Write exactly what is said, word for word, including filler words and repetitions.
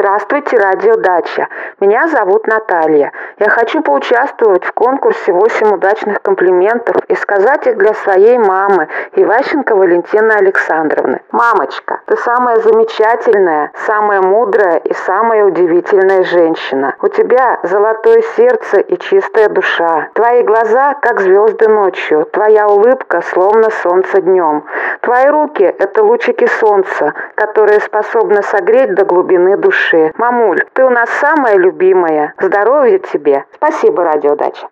Здравствуйте, Радио Дача. Меня зовут Наталья. Я хочу поучаствовать в конкурсе восемь удачных комплиментов и сказать их для своей мамы, Иващенко Валентины Александровны. Мамочка, ты самая замечательная, самая мудрая и самая удивительная женщина. У тебя золотое сердце и чистая душа. Твои глаза, как звезды ночью. Твоя улыбка, словно солнце днем. Твои руки – это лучики солнца, которые способны согреть до глубины души. Мамуль, ты у нас самая любимая. Здоровья тебе. Спасибо, Радио Дача.